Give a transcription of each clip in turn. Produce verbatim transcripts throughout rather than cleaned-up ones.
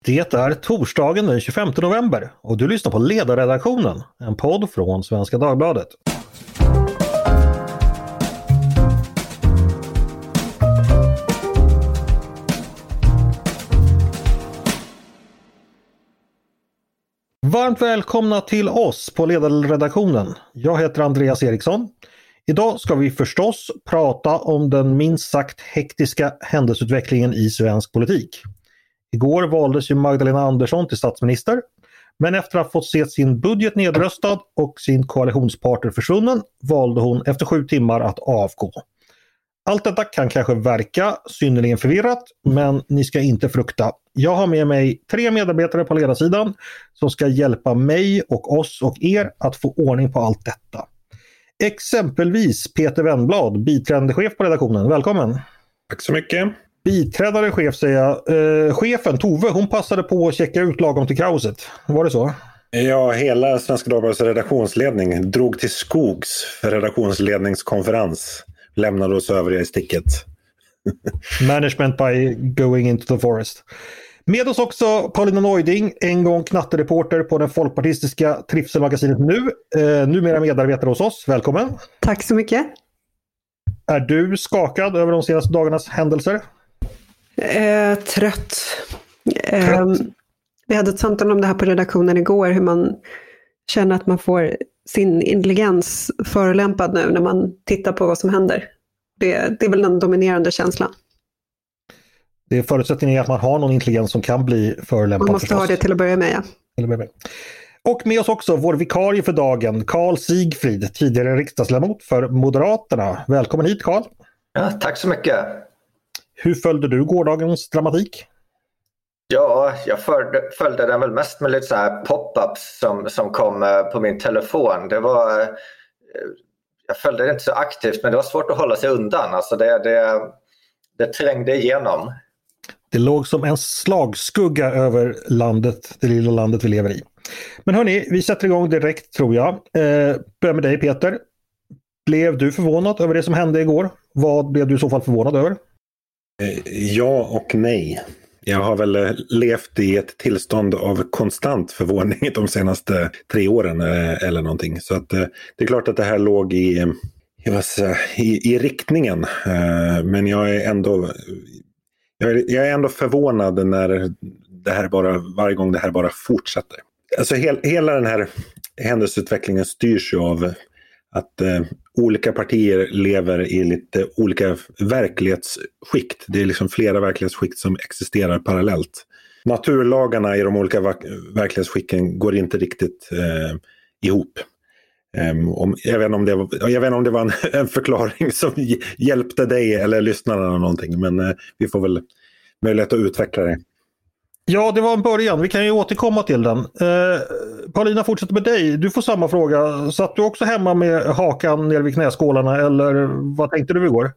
Det är torsdagen den tjugofemte november och du lyssnar på Ledarredaktionen, en podd från Svenska Dagbladet. Varmt välkomna till oss på Ledarredaktionen. Jag heter Andreas Eriksson. Idag ska vi förstås prata om den minst sagt hektiska händelseutvecklingen i svensk politik. Igår valdes ju Magdalena Andersson till statsminister, men efter att ha fått se sin budget nedröstad och sin koalitionspartner försvunnen valde hon efter sju timmar att avgå. Allt detta kan kanske verka synnerligen förvirrat, men ni ska inte frukta. Jag har med mig tre medarbetare på ledarsidan som ska hjälpa mig och oss och er att få ordning på allt detta. Exempelvis Peter Wennblad, biträdande chef på redaktionen. Välkommen! Tack så mycket! Biträdande chef säger jag. Eh, chefen Tove, hon passade på att checka ut lagom till kaoset. Var det så? Ja, hela Svenska Dagbladets redaktionsledning drog till skogs för redaktionsledningskonferens. Lämnade oss övriga i sticket. Management by going into the forest. Med oss också Paulina Neuding, en gång knattereporter på den folkpartistiska trivselmagasinet Nu. Eh, numera medarbetare hos oss. Välkommen. Tack så mycket. Är du skakad över de senaste dagarnas händelser? Eh, trött. Eh, vi hade ett samtal om det här på redaktionen igår. Hur man känner att man får sin intelligens förolämpad nu när man tittar på vad som händer. Det, det är väl den dominerande känslan. Det är förutsättningen att man har någon intelligens som kan bli förolämpad. Man måste förstås ha det till att börja med, ja. Till att börja med. Och med oss också vår vikarie för dagen, Carl Sigfrid, tidigare riksdagsledamot för Moderaterna. Välkommen hit, Carl. Ja, tack så mycket. Hur följde du gårdagens dramatik? Ja, jag följde, följde den väl mest med lite så här pop-ups som, som kom på min telefon. Det var, jag följde det inte så aktivt, men det var svårt att hålla sig undan. Alltså det, det, det trängde igenom. Det låg som en slagskugga över landet, det lilla landet vi lever i. Men hörni, vi sätter igång direkt tror jag. Eh, börjar med dig Peter. Blev du förvånad över det som hände igår? Vad blev du i så fall förvånad över? Ja och nej. Jag har väl levt i ett tillstånd av konstant förvåning de senaste tre åren eller någonting. Så att det är klart att det här låg i, i, i riktningen. Men jag är ändå jag är, jag är ändå förvånad när det här bara, varje gång det här bara fortsätter. Alltså hel, hela den här händelseutvecklingen styrs ju av att eh, olika partier lever i lite olika verklighetsskikt. Det är liksom flera verklighetsskikt som existerar parallellt. Naturlagarna i de olika verklighetsskicken går inte riktigt eh, ihop. Um, om, jag, vet inte om det var, jag vet inte om det var en, en förklaring som hjälpte dig eller lyssnarna eller någonting. Men eh, vi får väl möjlighet att utveckla det. Ja, det var en början. Vi kan ju återkomma till den. Eh, Paulina, fortsätter med dig. Du får samma fråga. Satt du också hemma med hakan ner vid knäskålarna eller vad tänkte du igår?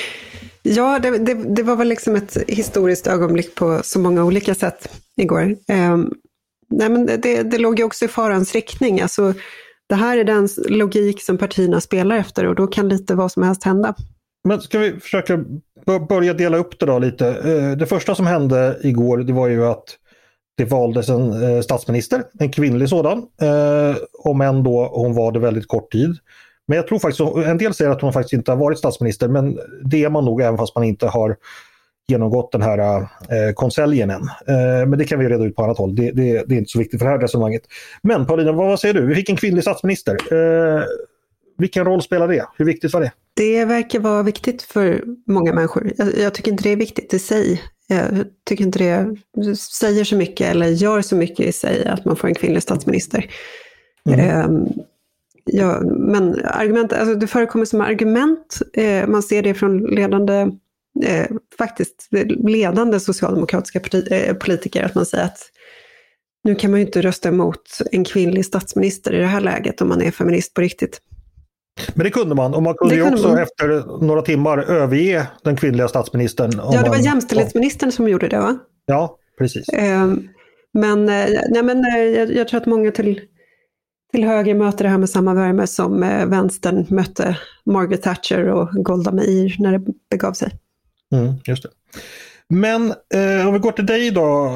Ja, det, det, det var väl liksom ett historiskt ögonblick på så många olika sätt igår. Eh, nej, men det, det låg ju också i farans riktning. Alltså, det här är den logik som partierna spelar efter och då kan lite vad som helst hända. Men ska vi försöka börja dela upp det då lite. Det första som hände igår det var ju att det valdes en statsminister, en kvinnlig sådan. Om än då hon var det väldigt kort tid. Men jag tror faktiskt, en del säger att hon faktiskt inte har varit statsminister, men det är man nog även fast man inte har genomgått den här eh, konseljen än. Eh, men det kan vi reda ut på annat håll. Det, det, det är inte så viktigt för det här resonemanget. Men Paulina, vad säger du? Vi fick en kvinnlig statsminister. Eh, vilken roll spelar det? Hur viktigt var det? Det verkar vara viktigt för många människor. Jag, jag tycker inte det är viktigt i sig. Jag tycker inte det säger så mycket eller gör så mycket i sig att man får en kvinnlig statsminister. Mm. Eh, ja, men argument, alltså det förekommer som argument. Eh, man ser det från ledande Eh, faktiskt ledande socialdemokratiska parti, eh, politiker att man säger att nu kan man ju inte rösta emot en kvinnlig statsminister i det här läget om man är feminist på riktigt. Men det kunde man, och man kunde, kunde ju också man. efter några timmar överge den kvinnliga statsministern. Ja, det var man, jämställdhetsministern ja. som gjorde det, va? Ja, precis. Eh, men, eh, nej, men eh, jag, jag tror att många till, till höger möter det här med samma värme som eh, vänstern mötte Margaret Thatcher och Golda Meir när det begav sig. Mm, just det. Men eh, om vi går till dig då,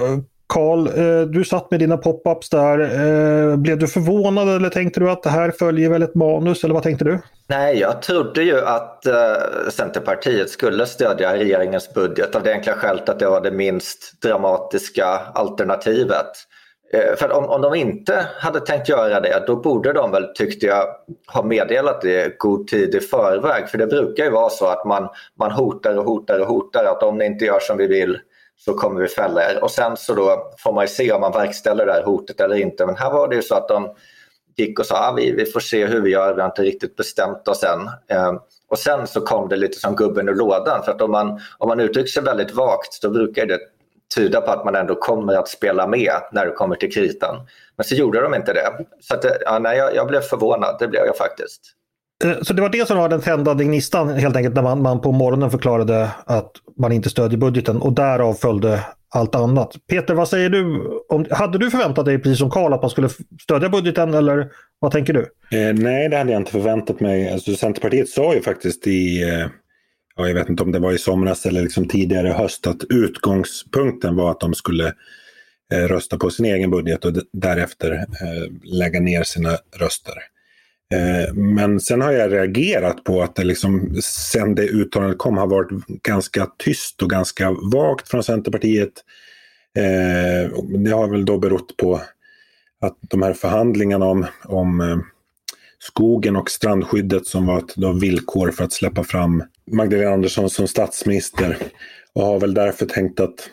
Carl, du satt med dina pop-ups där. Blev du förvånad eller tänkte du att det här följer väl ett manus eller vad tänkte du? Nej, jag trodde ju att uh, Centerpartiet skulle stödja regeringens budget av det enkla skälet att det var det minst dramatiska alternativet. Uh, för om, om de inte hade tänkt göra det, då borde de väl, tyckte jag, ha meddelat det god tid i förväg. För det brukar ju vara så att man, man hotar och hotar och hotar att om ni inte gör som vi vill så kommer vi fälla er. Och sen så då får man ju se om man verkställer det här hotet eller inte. Men här var det ju så att de gick och sa ah, vi, vi får se hur vi gör, vi har inte riktigt bestämt oss än. Eh, och sen så kom det lite som gubben ur lådan. För att om man, om man uttrycker sig väldigt vagt, då brukar det tyda på att man ändå kommer att spela med när det kommer till kritan. Men så gjorde de inte det. Så att, ja, nej, jag, jag blev förvånad, det blev jag faktiskt. Så det var det som var den tändande gnistan helt enkelt när man, man på morgonen förklarade att man inte stödjer budgeten och därav följde allt annat. Peter, vad säger du? Om, hade du förväntat dig precis som Carl att man skulle stödja budgeten eller vad tänker du? Eh, nej, det hade jag inte förväntat mig. Alltså, Centerpartiet sa ju faktiskt i, eh, ja, jag vet inte om det var i somras eller liksom tidigare höst, att utgångspunkten var att de skulle eh, rösta på sin egen budget och d- därefter eh, lägga ner sina röster. Men sen har jag reagerat på att det liksom, sen det uttalandet kom har varit ganska tyst och ganska vagt från Centerpartiet. Det har väl då berott på att de här förhandlingarna om, om skogen och strandskyddet som var ett då villkor för att släppa fram Magdalena Andersson som statsminister, och har väl därför tänkt att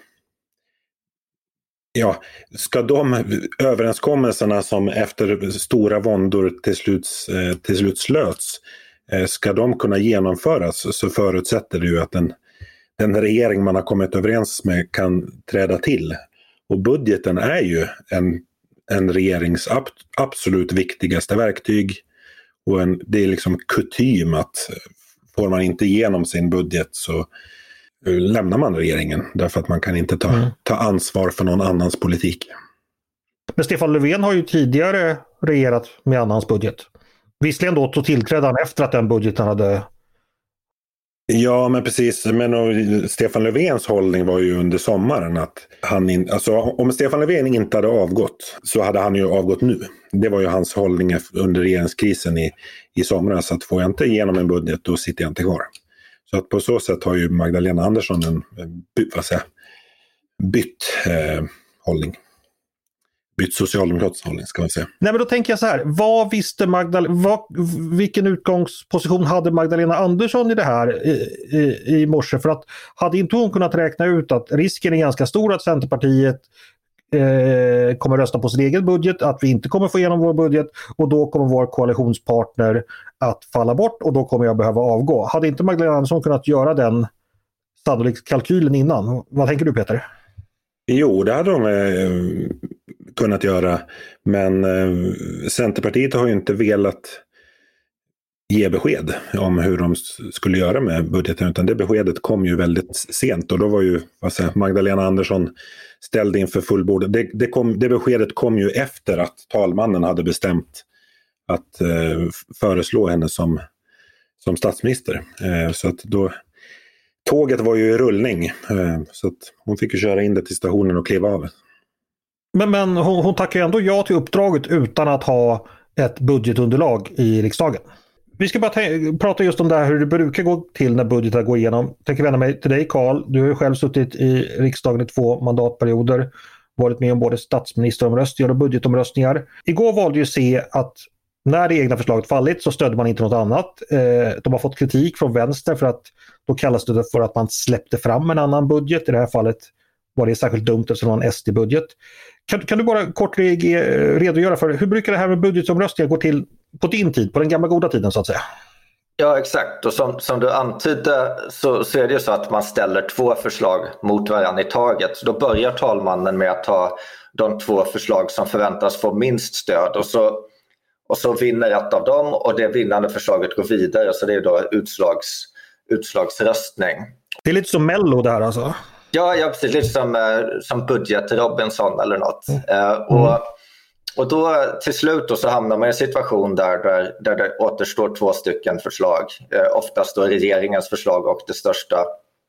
ja, ska de överenskommelserna som efter stora våndor till slut, till slut slöts, ska de kunna genomföras, så förutsätter det ju att den, den regering man har kommit överens med kan träda till. Och budgeten är ju en, en regerings absolut viktigaste verktyg, och en, det är liksom kutym att får man inte igenom sin budget så lämnar man regeringen, därför att man kan inte ta, mm. ta ansvar för någon annans politik. Men Stefan Löfven har ju tidigare regerat med annans budget. Visserligen då så tillträdde han efter att den budgeten hade... Ja, men precis. Men och, Stefan Löfvens hållning var ju under sommaren att han in, alltså, om Stefan Löfven inte hade avgått så hade han ju avgått nu. Det var ju hans hållning under regeringskrisen i, i somras, att får jag inte igenom en budget då sitter jag inte kvar. Så att på så sätt har ju Magdalena Andersson en vad säger, bytt eh, hållning. Bytt socialdemokratisk hållning ska man säga. Nej, men då tänker jag så här. Vad visste Magdalena, vad, vilken utgångsposition hade Magdalena Andersson i det här i, i, i morse? För att hade inte hon kunnat räkna ut att risken är ganska stor att Centerpartiet eh, kommer rösta på sin egen budget, att vi inte kommer få igenom vår budget och då kommer vår koalitionspartner att falla bort och då kommer jag behöva avgå. Hade inte Magdalena Andersson kunnat göra den sannolikt kalkylen innan? Vad tänker du, Peter? Jo, det hade de eh, kunnat göra, men eh, Centerpartiit har ju inte velat ge besked om hur de skulle göra med budgeten, utan det beskedet kom ju väldigt sent, och då var ju vad säger, Magdalena Andersson ställd inför fullbordet. Det, det, kom, det beskedet kom ju efter att talmannen hade bestämt att eh, föreslå henne som, som statsminister. Eh, så att då, tåget var ju i rullning, eh, så att hon fick ju köra in det till stationen och kliva av. Men, men hon, hon tackar ju ändå ja till uppdraget utan att ha ett budgetunderlag i riksdagen. Vi ska bara ta- prata just om det här hur det brukar gå till när budgetar går igenom. Jag tänker vända mig till dig, Carl. Du har ju själv suttit i riksdagen i två mandatperioder. Varit med om både statsministeromröstningar och budgetomröstningar. Igår valde ju se att när det egna förslaget fallit så stödde man inte något annat. Eh, de har fått kritik från vänster för att då kallas det för att man släppte fram en annan budget. I det här fallet var det särskilt dumt eftersom det var en S D-budget. Kan, kan du bara kort redogöra för hur brukar det här med budgetomröstningar gå till på din tid, på den gamla goda tiden så att säga? Ja, exakt. Och som, som du antydde så, så är det ju så att man ställer två förslag mot varandra i taget. Så då börjar talmannen med att ta de två förslag som förväntas få minst stöd. Och så, och så vinner ett av dem och det vinnande förslaget går vidare. Så det är då utslags, utslagsröstning. Det är lite som Mello där alltså? Ja, ja precis. Lite som, som budget Robinson eller något. Mm. Mm. Och, och då till slut då så hamnar man i en situation där, där, där det återstår två stycken förslag. Eh, oftast då regeringens förslag och det största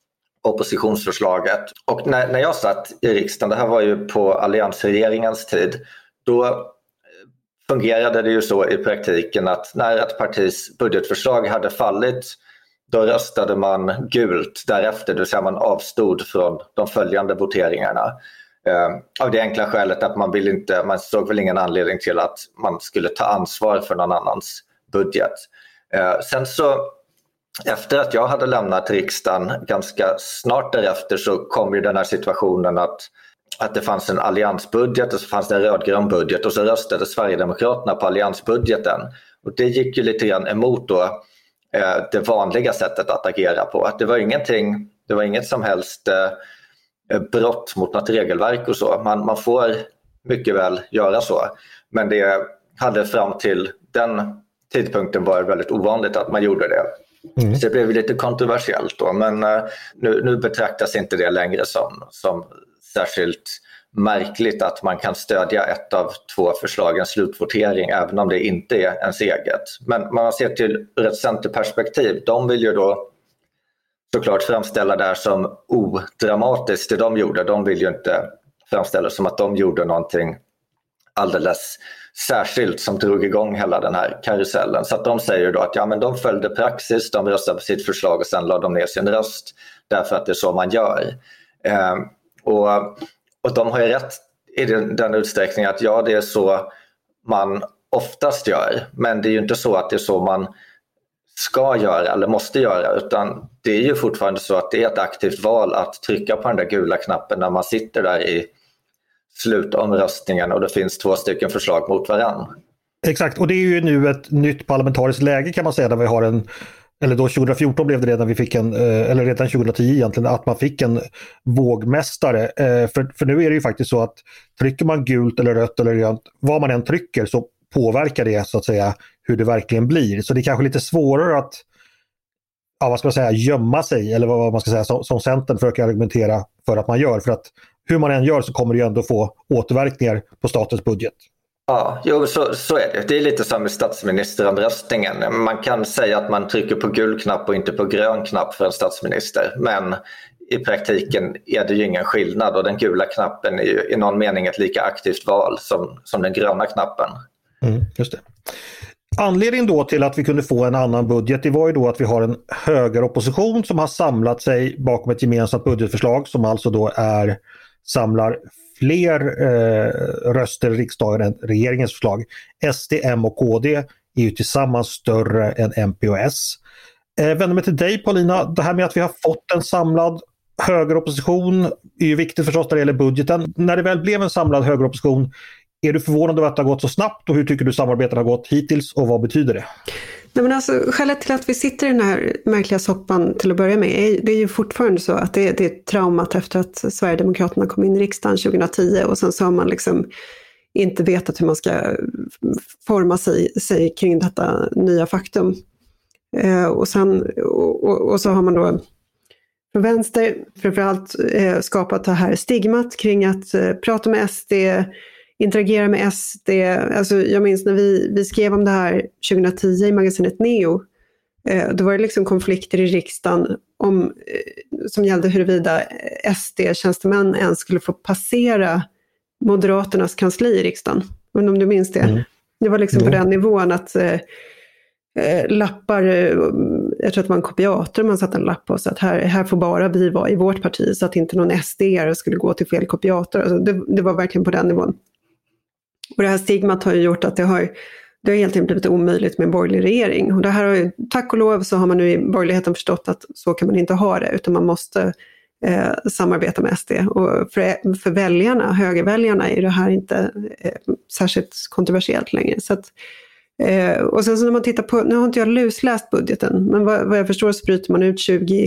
oppositionsförslaget. Och när, när jag satt i riksdagen, det här var ju på alliansregeringens tid, då fungerade det ju så i praktiken att när ett partis budgetförslag hade fallit, då röstade man gult därefter, det vill säga man avstod från de följande voteringarna. Eh, av det enkla skälet att man vill inte, man såg väl ingen anledning till att man skulle ta ansvar för någon annans budget. Eh, sen så, efter att jag hade lämnat riksdagen, ganska snart därefter så kom ju den här situationen att att det fanns en alliansbudget och så fanns det en rödgrön budget och så röstade Sverigedemokraterna på alliansbudgeten. Och det gick ju lite grann emot då, eh, det vanliga sättet att agera på. Att det var ingenting, det var inget som helst eh, brott mot något regelverk och så. Man, man får mycket väl göra så. Men det hade fram till den tidpunkten varit väldigt ovanligt att man gjorde det. Mm. Så det blev lite kontroversiellt då. Men eh, nu, nu betraktas inte det längre som, som särskilt märkligt att man kan stödja ett av två förslagens slutvotering även om det inte är ens eget. Men man ser till ett centerperspektiv, de vill ju då såklart framställa det här som odramatiskt det de gjorde. De vill ju inte framställa som att de gjorde någonting alldeles särskilt som drog igång hela den här karusellen. Så att de säger då att ja, men de följde praxis, de röstade på sitt förslag och sen lade de ner sin röst därför att det är så man gör. Eh, Och, och de har ju rätt i den, den utsträckningen att ja, det är så man oftast gör. Men det är ju inte så att det är så man ska göra eller måste göra. Utan det är ju fortfarande så att det är ett aktivt val att trycka på den där gula knappen när man sitter där i slutomröstningen och det finns två stycken förslag mot varann. Exakt, och det är ju nu ett nytt parlamentariskt läge kan man säga där vi har en, eller då tjugohundrafjorton blev det redan vi fick en, eller redan tjugohundratio egentligen, att man fick en vågmästare. För, för nu är det ju faktiskt så att trycker man gult eller rött eller grönt, vad man än trycker så påverkar det så att säga hur det verkligen blir. Så det är kanske lite svårare att, ja, vad ska man säga, gömma sig eller vad man ska säga som, som Centern försöker argumentera för att man gör. För att hur man än gör så kommer det ju ändå få återverkningar på statens budget. Ja, jo, så, så är det. Det är lite som i statsministeromröstningen. Man kan säga att man trycker på gul knapp och inte på grön knapp för en statsminister. Men i praktiken är det ju ingen skillnad och den gula knappen är ju i någon mening ett lika aktivt val som, som den gröna knappen. Mm, just det. Anledningen då till att vi kunde få en annan budget, det var ju då att vi har en högeropposition som har samlat sig bakom ett gemensamt budgetförslag som alltså då är samlar fler eh, röster i riksdagen än regeringens förslag. S D, M och K D är ju tillsammans större än M P och S. Eh, vänder mig till dig Paulina, det här med att vi har fått en samlad högeropposition är ju viktigt förstås när det gäller budgeten. När det väl blev en samlad högeropposition, är du förvånad över att det har gått så snabbt och hur tycker du samarbetet har gått hittills och vad betyder det? Nej, men alltså, skälet till att vi sitter i den här märkliga soppan till att börja med är, det är ju fortfarande så att det, det är traumat efter att Sverigedemokraterna kom in i riksdagen tjugohundratio och sen så har man liksom inte vetat hur man ska forma sig, sig kring detta nya faktum. Eh, och, sen, och, och, och så har man då från vänster framförallt eh, skapat det här stigmat kring att eh, prata med S D, interagera med S D. Alltså jag minns när vi, vi skrev om det här tjugohundratio i magasinet Neo. Eh, då var det liksom konflikter i riksdagen om, eh, som gällde huruvida S D-tjänstemän ens skulle få passera Moderaternas kansli i riksdagen. Men om du minns det. Mm. Det var liksom mm. på den nivån att eh, eh, lappar, eh, jag tror att det var en kopiator man satte en lapp på så att här, här får bara vi vara i vårt parti så att inte någon S D-are skulle gå till fel kopiator. Alltså det, det var verkligen på den nivån. Och det här stigmat har ju gjort att det har, det har helt enkelt blivit omöjligt med en borgerlig regering. Och det här har ju, tack och lov så har man nu i borgerligheten förstått att så kan man inte ha det utan man måste eh, samarbeta med S D. Och för, för väljarna, högerväljarna är det här inte eh, särskilt kontroversiellt längre. Så att, eh, och sen så när man tittar på, nu har inte jag lusläst budgeten men vad, vad jag förstår så bryter man ut tjugo,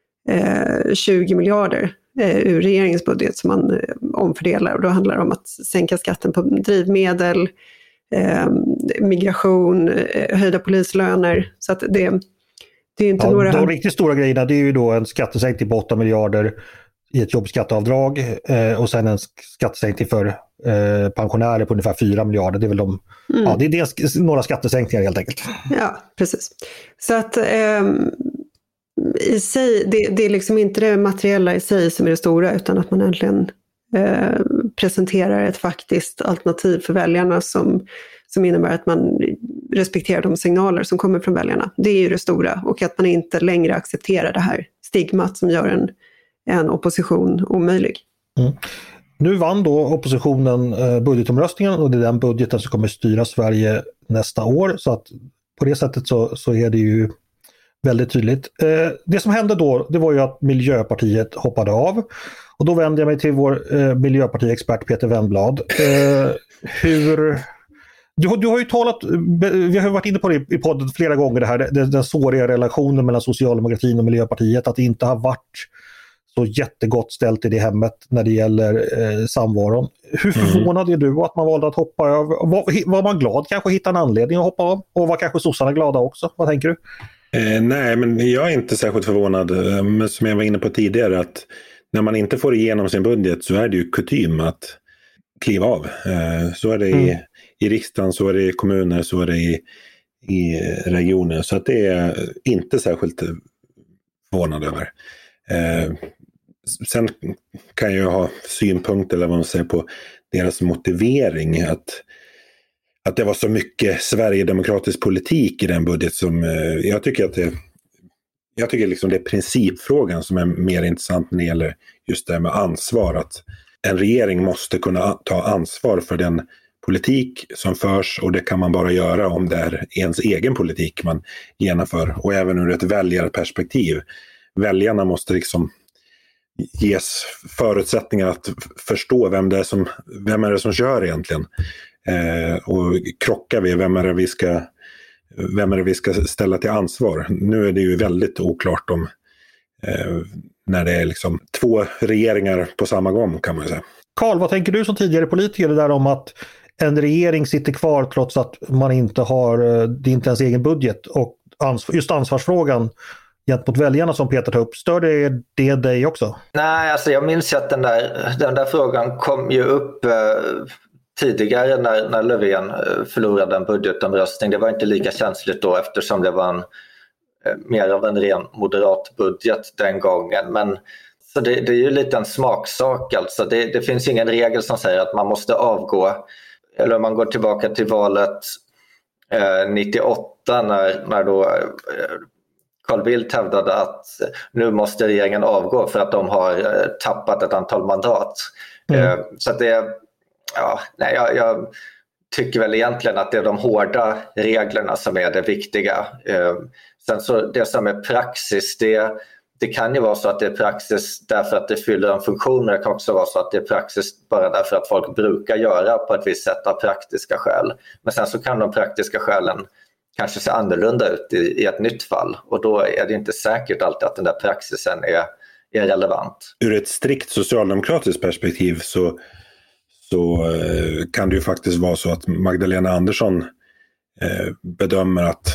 eh, tjugo miljarder ur regeringens budget som man eh, omfördelar och då handlar det om att sänka skatten på drivmedel, eh, migration, eh, höjda polislöner så att det, det är inte ja, några... De riktigt stora grejerna det är ju då en skattesänkning på åtta miljarder i ett jobbskatteavdrag eh, och sen en skattesänkning för eh, pensionärer på ungefär fyra miljarder. Det är väl de, mm. ja, det är dels några skattesänkningar helt enkelt. Ja, precis. Så att eh, i sig, det, det är liksom inte det materiella i sig som är det stora, utan att man äntligen eh, presenterar ett faktiskt alternativ för väljarna som, som innebär att man respekterar de signaler som kommer från väljarna. Det är ju det stora, och att man inte längre accepterar det här stigmat som gör en, en opposition omöjlig. Mm. Nu vann då oppositionen eh, budgetomröstningen, och det är den budgeten som kommer styra Sverige nästa år, så att på det sättet så, så är det ju väldigt tydligt. Eh, det som hände då, det var ju att Miljöpartiet hoppade av, och då vänder jag mig till vår eh, miljöpartiexpert Peter Wennblad. Eh, hur... Du, du har ju talat, vi har varit inne på det i podden flera gånger, det här, den, den såriga relationen mellan socialdemokratin och Miljöpartiet, att det inte har varit så jättegott ställt i det hemmet när det gäller eh, samvaron. Hur förvånad mm. är du att man valde att hoppa av? Var, var man glad kanske att hitta en anledning att hoppa av? Och var kanske sossarna glada också? Vad tänker du? Eh, nej, men jag är inte särskilt förvånad. Men som jag var inne på tidigare, att när man inte får igenom sin budget så är det ju kutym att kliva av. Eh, så är det i, mm. i riksdagen, så är det i kommuner, så är det i, i regioner. Så att det är inte särskilt förvånad över. Eh, sen kan jag ha synpunkter eller vad man säger på deras motivering, att, att det var så mycket sverigedemokratisk politik i den budget som eh, jag tycker att det jag tycker liksom det är principfrågan som är mer intressant när det gäller just det här med ansvar, att en regering måste kunna ta ansvar för den politik som förs, och det kan man bara göra om det är ens egen politik man genomför, och även ur ett väljarperspektiv. Väljarna måste liksom ges förutsättningar att förstå vem det är som, vem är det som kör egentligen. Eh, och krockar vi, vem är det vi ska, vem är det vi ska ställa till ansvar? Nu är det ju väldigt oklart om eh, när det är liksom två regeringar på samma gång, kan man säga. Carl, vad tänker du som tidigare politiker det där om att en regering sitter kvar trots att man inte har, det är inte ens egen budget, och ansvar, just ansvarsfrågan gentemot väljarna som Peter tar upp, stör det, det dig också? Nej, alltså jag minns att den där, den där frågan kom ju upp eh, tidigare när, när Löfven förlorade en budgetomröstning. Det var inte lika känsligt då, eftersom det var en, eh, mer av en ren moderat budget den gången. Men så det, det är ju lite en smaksak alltså. Det, det finns ingen regel som säger att man måste avgå. Eller om man går tillbaka till valet eh, nittioåtta när, när då eh, Carl Bildt hävdade att nu måste regeringen avgå för att de har eh, tappat ett antal mandat. Mm. Eh, så att det, ja, nej, jag, jag tycker väl egentligen att det är de hårda reglerna som är det viktiga. Eh, sen så det som är praxis, det Det kan ju vara så att det är praxis därför att det fyller en funktion, men det kan också vara så att det är praxis bara därför att folk brukar göra på ett visst sätt av praktiska skäl. Men sen så kan de praktiska skälen kanske se annorlunda ut i, i ett nytt fall, och då är det inte säkert alltid att den där praxisen är, är relevant. Ur ett strikt socialdemokratiskt perspektiv så, så eh, kan det ju faktiskt vara så att Magdalena Andersson eh, bedömer att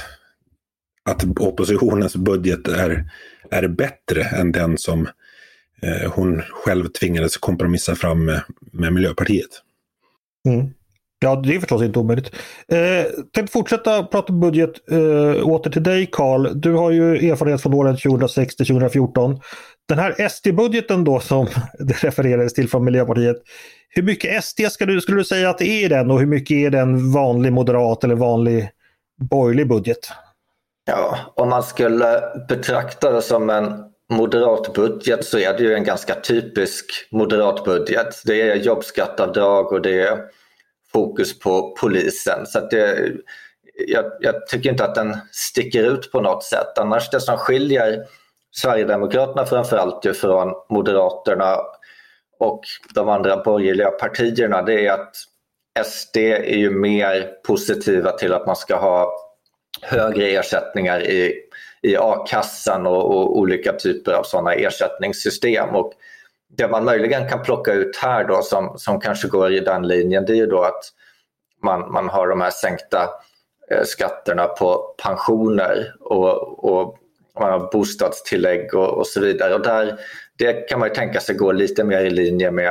att oppositionens budget är, är bättre än den som eh, hon själv tvingades kompromissa fram med, med Miljöpartiet. Mm. Ja, det är förstås inte omöjligt. Eh, tänkte fortsätta prata budget eh, åter till dig, Carl. Du har ju erfarenhet från åren tjugohundrasex till tjugohundrafjorton. Den här S D-budgeten då som det refererades till från Miljöpartiet. Hur mycket S D ska du, skulle du säga att det är i den, och hur mycket är det en vanlig moderat eller vanlig borgerlig budget? Ja, om man skulle betrakta det som en moderat budget så är det ju en ganska typisk moderat budget. Det är jobbskattavdrag och det är fokus på polisen. Så att det, jag, jag tycker inte att den sticker ut på något sätt. Annars det som skiljer Sverigedemokraterna framförallt ju från Moderaterna och de andra borgerliga partierna, det är att S D är ju mer positiva till att man ska ha högre ersättningar i, i a-kassan och, och olika typer av sådana ersättningssystem. Och det man möjligen kan plocka ut här då som, som kanske går i den linjen, det är ju då att man, man har de här sänkta eh, skatterna på pensioner och, och man har bostadstillägg och, och så vidare. Och där, det kan man ju tänka sig gå lite mer i linje med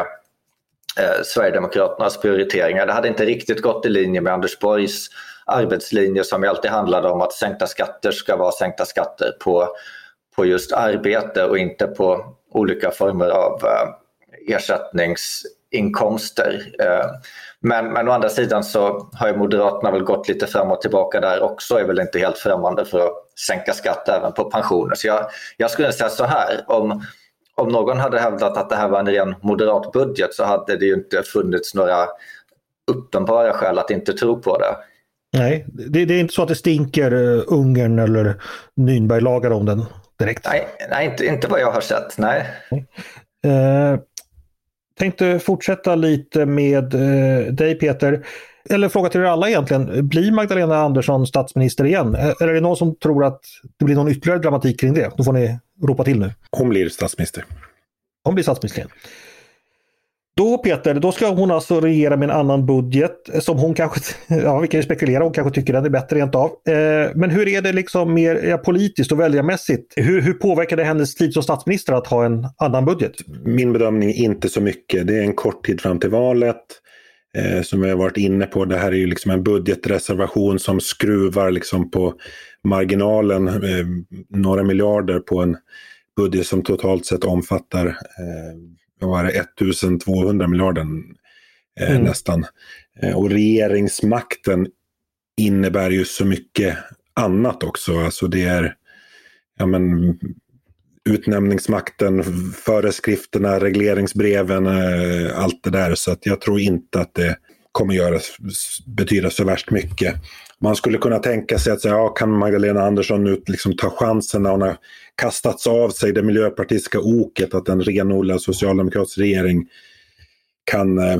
eh, Sverigedemokraternas prioriteringar. Det hade inte riktigt gått i linje med Anders Borgs arbetslinje som alltid handlade om att sänkta skatter ska vara sänkta skatter på, på just arbete och inte på olika former av uh, ersättningsinkomster. Uh, men, men å andra sidan så har ju Moderaterna väl gått lite fram och tillbaka där också, är väl inte helt främmande för att sänka skatt även på pensioner. Så jag, jag skulle säga så här, om, om någon hade hävdat att det här var en ren moderat budget så hade det ju inte funnits några uppenbara skäl att inte tro på det. Nej, det, det är inte så att det stinker uh, Ungern eller Nürnberglagar om den direkt. Nej, nej inte, inte vad jag har sett, nej. Uh, tänkte fortsätta lite med uh, dig Peter. Eller fråga till er alla egentligen. Blir Magdalena Andersson statsminister igen? Eller är det någon som tror att det blir någon ytterligare dramatik kring det? Då får ni ropa till nu. Hon blir statsminister. Hon blir statsminister igen. Då Peter, då ska hon alltså regera med en annan budget som hon kanske, ja vi kan ju spekulera, hon kanske tycker den är bättre rent av. Eh, men hur är det liksom mer ja, politiskt och väljarmässigt? Hur, hur påverkar det hennes tid som statsminister att ha en annan budget? Min bedömning är inte så mycket. Det är en kort tid fram till valet. Eh, som jag har varit inne på, det här är ju liksom en budgetreservation som skruvar liksom på marginalen eh, några miljarder på en budget som totalt sett omfattar eh, var det ettusentvåhundra miljarder eh, mm. nästan. Eh, och regeringsmakten innebär ju så mycket annat också. Alltså det är ja men, utnämningsmakten, föreskrifterna, regleringsbreven, eh, allt det där. Så att jag tror inte att det kommer göra, betyda så värst mycket. Man skulle kunna tänka sig att säga, ja, kan Magdalena Andersson nu liksom ta chansen när hon har kastats av sig det miljöpartistiska oket att en renodlad socialdemokratisk regering kan eh,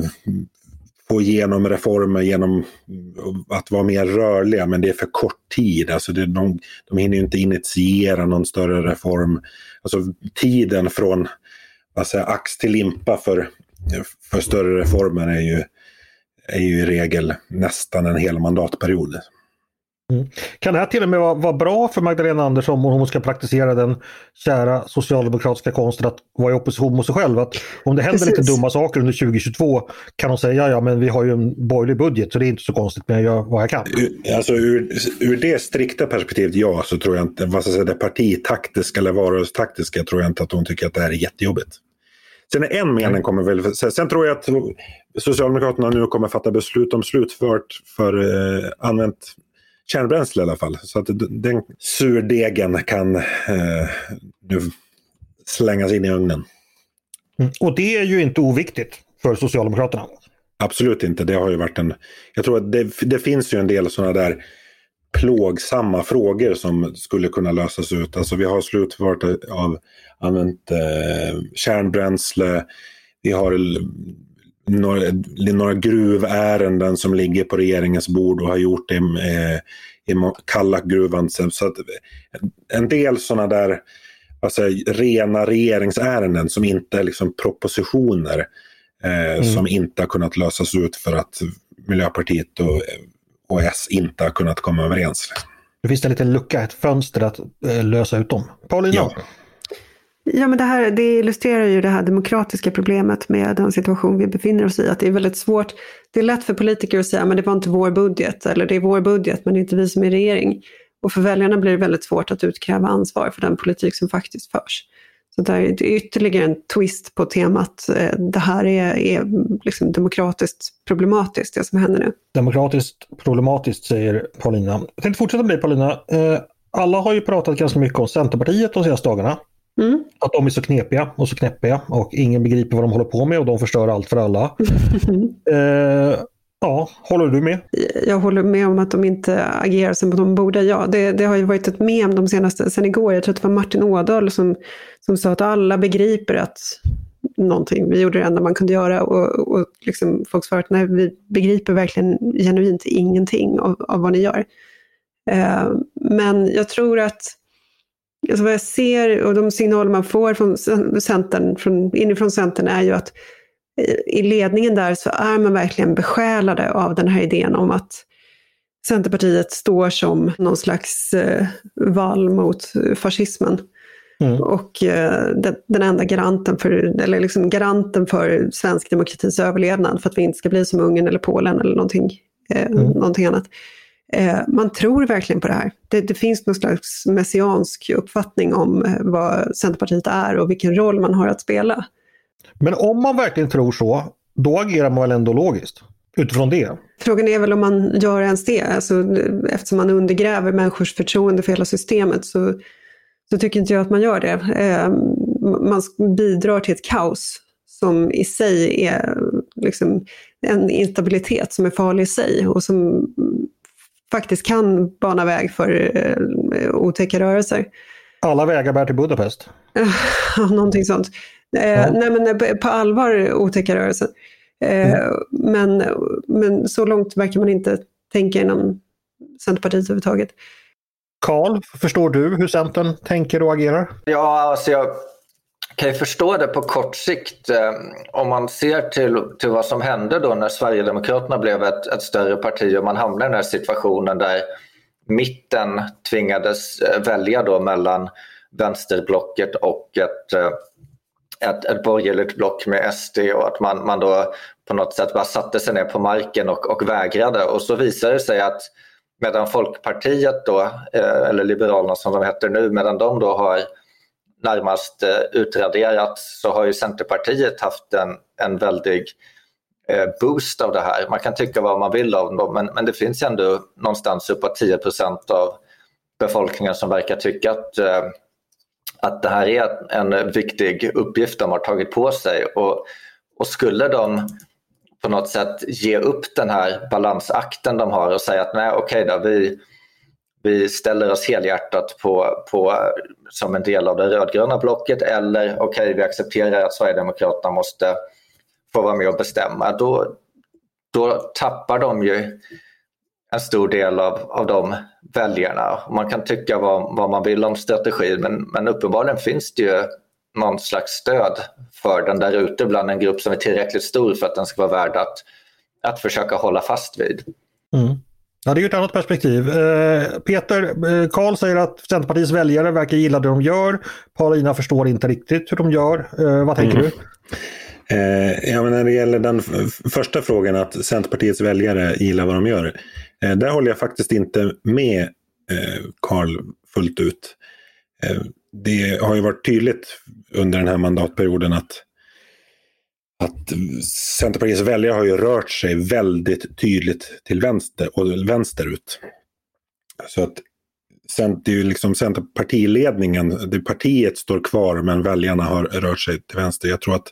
få igenom reformer genom att vara mer rörliga, men det är för kort tid. Alltså det, de, de hinner ju inte initiera någon större reform. Alltså tiden från vad säger, ax till limpa för, för större reformer är ju, är ju i regel nästan en hel mandatperiod. Mm. Kan det här till och med vara, vara bra för Magdalena Andersson om hon ska praktisera den kära socialdemokratiska konsten att vara i opposition mot sig själv? Att om det händer Precis. lite dumma saker under tjugohundratjugotvå kan hon säga ja men vi har ju en borgerlig budget så det är inte så konstigt men jag gör vad jag kan. Alltså ur, ur det strikta perspektivet ja, så tror jag inte, vad ska jag säga, det partitaktiska eller varustaktiska tror jag inte att hon tycker att det här är jättejobbigt. Sen är en mening kommer väl, sen tror jag att Socialdemokraterna nu kommer fatta beslut om slutfört för eh, använt kärnbränsle i alla fall. Så att den surdegen kan eh, nu slängas in i ugnen. Mm. Och det är ju inte oviktigt för Socialdemokraterna. Absolut inte. Det har ju varit en... Jag tror att det, det finns ju en del sådana där plågsamma frågor som skulle kunna lösas ut. Alltså vi har slutfört av använt eh, kärnbränsle. Vi har några, några gruvärenden som ligger på regeringens bord och har gjort det eh, i Kallakgruvan. Så att en del sådana där alltså, rena regeringsärenden som inte är liksom propositioner eh, mm. som inte har kunnat lösas ut för att Miljöpartiet och, och S inte har kunnat komma överens. Det finns en liten lucka, ett fönster att eh, lösa ut dem. Paulina? Ja. Ja, men det här det illustrerar ju det här demokratiska problemet med den situation vi befinner oss i. Att det är väldigt svårt, det är lätt för politiker att säga men det var inte vår budget eller det är vår budget men det är inte vi som är regering. Och för väljarna blir det väldigt svårt att utkräva ansvar för den politik som faktiskt förs. Så det är ytterligare en twist på temat. Det här är, är liksom demokratiskt problematiskt, det som händer nu. Demokratiskt problematiskt, säger Paulina. Jag tänkte fortsätta med dig, Paulina. Alla har ju pratat ganska mycket om Centerpartiet de senaste dagarna. Mm. Att de är så knepiga och så knäppiga och ingen begriper vad de håller på med och de förstör allt för alla. eh, ja, håller du med? Jag håller med om att de inte agerar som de borde. Ja, det, det har ju varit ett mem de senaste, sen igår, jag tror att det var Martin Ådahl som, som sa att alla begriper att någonting, vi gjorde det enda man kunde göra och, och liksom folk svarade att nej, vi begriper verkligen genuint ingenting av, av vad ni gör. Eh, men jag tror att alltså vad jag ser och de signaler man får från Centern, från, inifrån Centern är ju att i ledningen där så är man verkligen besjälade av den här idén om att Centerpartiet står som någon slags eh, vall mot fascismen. Mm. Och eh, den, den enda garanten för, eller liksom garanten för svensk demokratis överlevnad för att vi inte ska bli som Ungern eller Polen eller någonting, eh, mm. någonting annat. Eh, man tror verkligen på det här. Det, det finns någon slags messiansk uppfattning om eh, vad Centerpartiet är och vilken roll man har att spela. Men om man verkligen tror så, då agerar man väl ändå logiskt utifrån det? Frågan är väl om man gör ens det. Alltså, eftersom man undergräver människors förtroende för hela systemet så, så tycker inte jag att man gör det. Eh, man bidrar till ett kaos som i sig är liksom en instabilitet som är farlig i sig och som faktiskt kan bana väg för eh, otäcka rörelser. Alla vägar bär till Budapest. Ja, någonting sånt. Eh, ja. Nej, men på allvar otäcka rörelser. Eh, mm. men, men så långt verkar man inte tänka inom Centerpartiet överhuvudtaget. Carl, förstår du hur Centern tänker och agerar? Ja, alltså jag kan ju förstå det på kort sikt. Eh, om man ser till, till vad som hände då när Sverigedemokraterna blev ett, ett större parti och man hamnade i den här situationen där mitten tvingades välja då mellan vänsterblocket och ett, ett, ett borgerligt block med S D och att man, man då på något sätt bara satte sig ner på marken och, och vägrade. Och så visade det sig att medan Folkpartiet då, eller Liberalerna som de heter nu, medan de då har närmast utraderat så har ju Centerpartiet haft en, en väldig boost av det här. Man kan tycka vad man vill av dem, men, men det finns ändå någonstans uppåt tio procent av befolkningen som verkar tycka att, att det här är en viktig uppgift de har tagit på sig. Och, och skulle de på något sätt ge upp den här balansakten de har och säga att nej, okej då, vi, vi ställer oss helhjärtat på, på, som en del av det rödgröna blocket, eller okej, vi accepterar att Sverigedemokraterna måste få vara med och bestämma, då, då tappar de ju en stor del av, av de väljarna. Man kan tycka vad, vad man vill om strategin, men, men uppenbarligen finns det ju någon slags stöd för den där ute bland en grupp som är tillräckligt stor för att den ska vara värd att, att försöka hålla fast vid. Mm. Ja, det är ju ett annat perspektiv. Eh, Peter, eh, Carl säger att Centerpartiets väljare verkar gilla det de gör. Paulina förstår inte riktigt hur de gör. Eh, vad tänker mm. du? Eh, ja, men när det gäller den f- första frågan att Centerpartiets väljare gillar vad de gör, eh, där håller jag faktiskt inte med eh, Carl fullt ut. Eh, det har ju varit tydligt under den här mandatperioden att, att Centerpartiets väljare har ju rört sig väldigt tydligt till vänster och vänsterut. Så att det är ju liksom Centerpartiledningen, det partiet står kvar men väljarna har rört sig till vänster. Jag tror att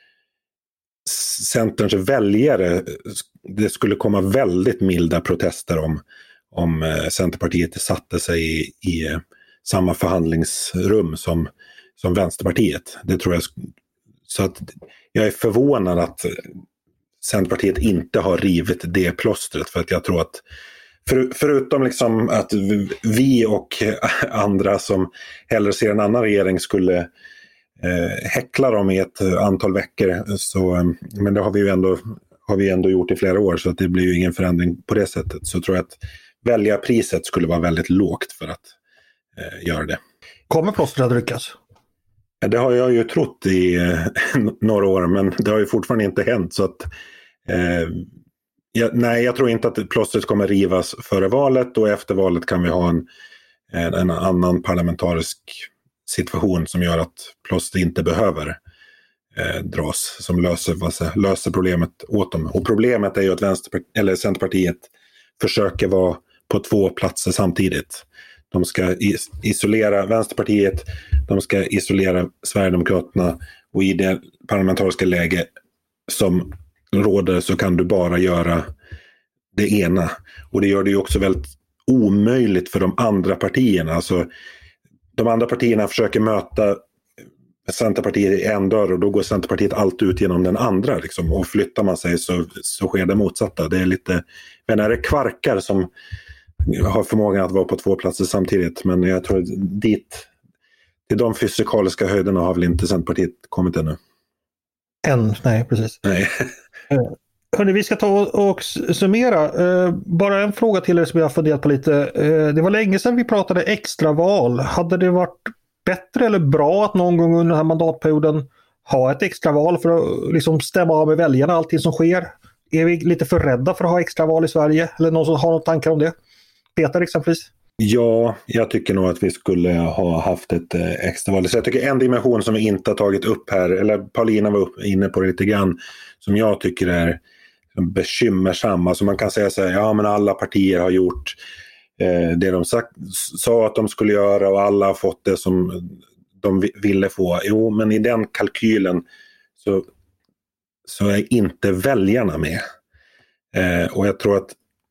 Centerns väljare, det skulle komma väldigt milda protester om, om Centerpartiet satte sig i, i samma förhandlingsrum som, som Vänsterpartiet. Det tror jag. Så att jag är förvånad att Centerpartiet inte har rivit det plåstret, för att jag tror att för, förutom liksom att vi och andra som hellre ser en annan regering skulle eh, häckla dem i ett antal veckor, så, men det har vi ju ändå, har vi ändå gjort i flera år, så att det blir ju ingen förändring på det sättet. Så tror jag att väljarpriset skulle vara väldigt lågt för att eh, göra det. Kommer plåstret att ryckas? Det har jag ju trott i eh, några år, men det har ju fortfarande inte hänt, så att eh, jag, nej, jag tror inte att plåstret kommer rivas före valet, och efter valet kan vi ha en, en, en annan parlamentarisk situation som gör att plåstret inte behöver eh, dras, som löser, löser problemet åt dem. Och problemet är ju att Vänsterpartiet, eller Centerpartiet försöker vara på två platser samtidigt. De ska isolera Vänsterpartiet, de ska isolera Sverigedemokraterna, och i det parlamentariska läge som råder så kan du bara göra det ena. Och det gör det ju också väldigt omöjligt för de andra partierna. Alltså, de andra partierna försöker möta Centerpartiet i en dörr, och då går Centerpartiet alltid ut genom den andra. Liksom. Och flyttar man sig så, så sker det motsatta. Det är lite, men är det kvarkar som har förmågan att vara på två platser samtidigt, men jag tror dit, till de fysikaliska höjderna har väl inte Centerpartiet kommit ännu. Än, nej precis. Nej. Hörrni, vi ska ta och summera. Bara en fråga till er som jag har funderat på lite. Det var länge sedan vi pratade extraval. Hade det varit bättre eller bra att någon gång under den här mandatperioden ha ett extraval för att liksom stämma av med väljarna allting som sker? Är vi lite för rädda för att ha extraval i Sverige? Eller någon som har några tankar om det? Peter exempelvis? Ja, jag tycker nog att vi skulle ha haft ett eh, extraval. Så jag tycker en dimension som vi inte har tagit upp här, eller Paulina var upp, inne på det lite grann, som jag tycker är bekymmersam. Alltså man kan säga så här, ja men alla partier har gjort eh, det de sagt, sa att de skulle göra och alla har fått det som de ville få. Jo, men i den kalkylen så, så är inte väljarna med. Eh, och jag tror att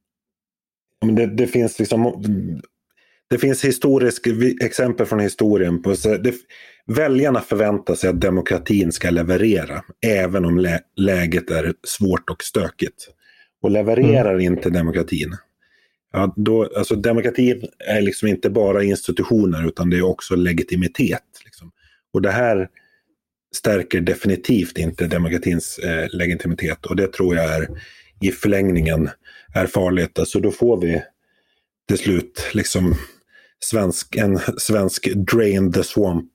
det, det finns liksom det finns historiska exempel från historien på så det, väljarna förväntar sig att demokratin ska leverera även om lä, läget är svårt och stökigt. Och levererar mm. inte demokratin. Ja, då, alltså demokratin är liksom inte bara institutioner utan det är också legitimitet. Liksom. Och det här stärker definitivt inte demokratins eh, legitimitet. Och det tror jag är i förlängningen är farligt. Alltså då får vi till slut liksom svensk, en svensk drain the swamp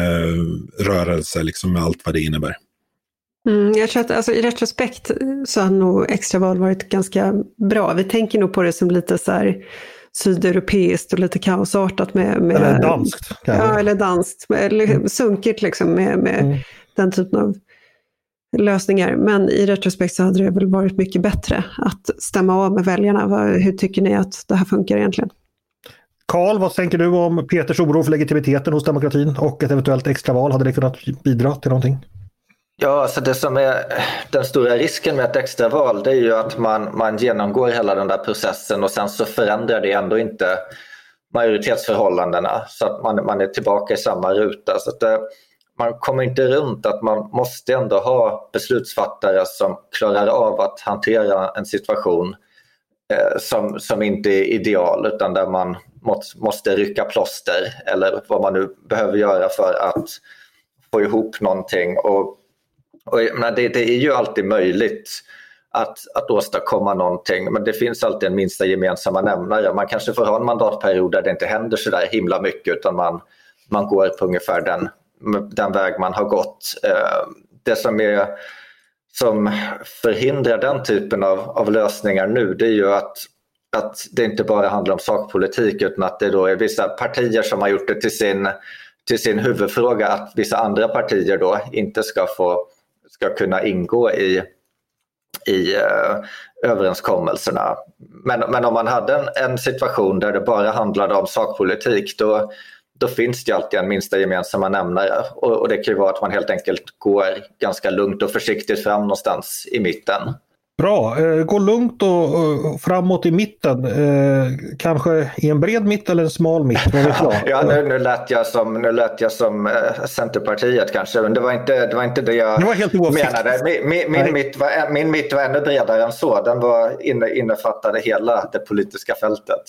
eh, rörelse liksom med allt vad det innebär. Mm, jag tror att alltså, i retrospekt så har nog extraval varit ganska bra. Vi tänker nog på det som lite så här sydeuropeiskt och lite kaosartat med, med eller danskt. Ja, eller danskt. Eller mm. sunkigt liksom med, med mm. den typen av lösningar. Men i retrospekt så hade det väl varit mycket bättre att stämma av med väljarna. Vad, hur tycker ni att det här funkar egentligen? Karl, vad tänker du om Peters oro för legitimiteten hos demokratin och ett eventuellt extraval? Hade det kunnat bidra till någonting? Ja, alltså det som är den stora risken med ett extraval, det är ju att man, man genomgår hela den där processen och sen så förändrar det ändå inte majoritetsförhållandena så att man, man är tillbaka i samma ruta. Så att det, man kommer inte runt att man måste ändå ha beslutsfattare som klarar av att hantera en situation eh, som, som inte är ideal utan där man måste, måste rycka plåster eller vad man nu behöver göra för att få ihop någonting. Och Och, men det, det är ju alltid möjligt att, att åstadkomma någonting, men det finns alltid en minsta gemensamma nämnare. Man kanske får ha en mandatperiod där det inte händer så där himla mycket utan man, man går på ungefär den, den väg man har gått. Det som, är, som förhindrar den typen av, av lösningar nu, det är ju att, att det inte bara handlar om sakpolitik utan att det då är vissa partier som har gjort det till sin, till sin huvudfråga att vissa andra partier då inte ska få ska kunna ingå i, i uh, överenskommelserna. Men, men om man hade en, en situation där det bara handlade om sakpolitik då, då finns det alltid en minsta gemensamma nämnare. Och, och det kan ju vara att man helt enkelt går ganska lugnt och försiktigt fram någonstans i mitten. Bra, eh, gå lugnt och, och framåt i mitten. Eh, kanske i en bred mitt eller en smal mitt. ja, nu, nu lät jag som, nu lät jag som eh, Centerpartiet kanske, men det var inte det, var inte det jag det var helt menade. Min, min, min, mitt var, min mitt var ännu bredare än så. Den var inne, innefattade hela det politiska fältet.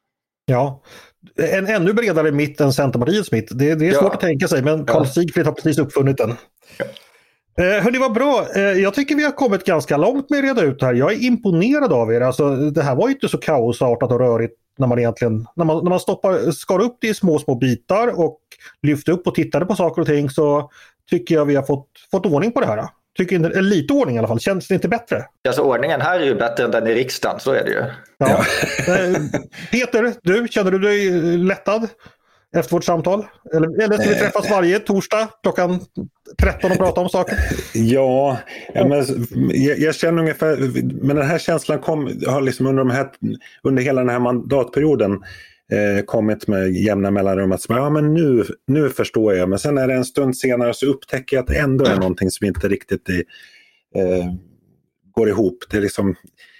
Ja, en ännu bredare mitt än Centerpartiets mitt. Det, det är svårt ja. att tänka sig, men Carl Sigfrid har precis uppfunnit den. Ja. Eh, hörni, vad bra. Eh, jag tycker vi har kommit ganska långt med att reda ut det här. Jag är imponerad av er. Alltså, det här var ju inte så kaosartat och rörigt när man egentligen när man, när man stoppar, skar upp det i små små bitar och lyfte upp och tittade på saker och ting, så tycker jag vi har fått, fått ordning på det här. Tycker inte, lite ordning i alla fall. Känns det inte bättre? Alltså ordningen här är ju bättre än den i riksdagen, så är det ju. Ja. eh, Peter, du, känner du dig lättad efter vårt samtal? Eller, eller ska vi träffas varje torsdag klockan tretton och prata om saker? Ja, ja men, jag, jag känner ungefär, men den här känslan kom, har liksom under, de här, under hela den här mandatperioden eh, kommit med jämna mellanrum att ja, men nu, nu förstår jag, men sen är det en stund senare så upptäcker jag att det ändå är någonting som inte riktigt är, eh, går ihop. Det är liksom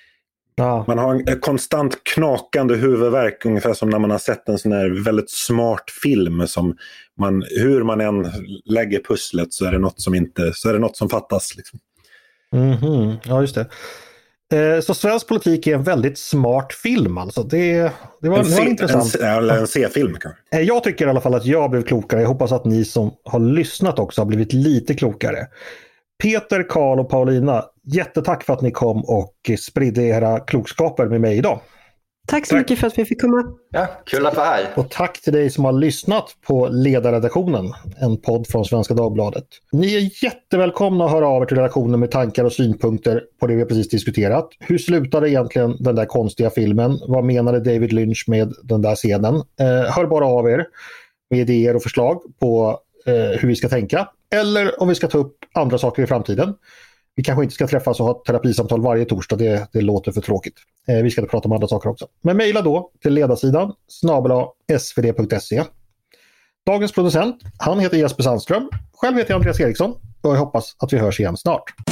ja. Man har en konstant knakande huvudvärk, ungefär som när man har sett en sån här väldigt smart film som man, hur man än lägger pusslet så är det något som inte, så är det något som fattas liksom. Mm-hmm. Ja, just det. Eh, så svensk politik är en väldigt smart film alltså. Det, det var, en, det var intressant. En, eller en C-film kanske. Jag tycker i alla fall att jag blev klokare. Jag hoppas att ni som har lyssnat också har blivit lite klokare. Peter, Karl och Paulina, jättetack för att ni kom och spridde era klokskaper med mig idag. Tack så Tack. mycket för att vi fick komma. Ja, kul att vara här. Och tack till dig som har lyssnat på Ledarredaktionen, en podd från Svenska Dagbladet. Ni är jättevälkomna att höra av er till redaktionen med tankar och synpunkter på det vi precis diskuterat. Hur slutade egentligen den där konstiga filmen? Vad menade David Lynch med den där scenen? Eh, hör bara av er med idéer och förslag på eh, hur vi ska tänka. Eller om vi ska ta upp andra saker i framtiden. Vi kanske inte ska träffas och ha terapisamtal varje torsdag, det, det låter för tråkigt. Eh, vi ska prata om andra saker också. Men mejla då till ledarsidan snabel-a s v d punkt se. Dagens producent, han heter Jesper Sandström. Själv heter jag Andreas Eriksson och jag hoppas att vi hörs igen snart.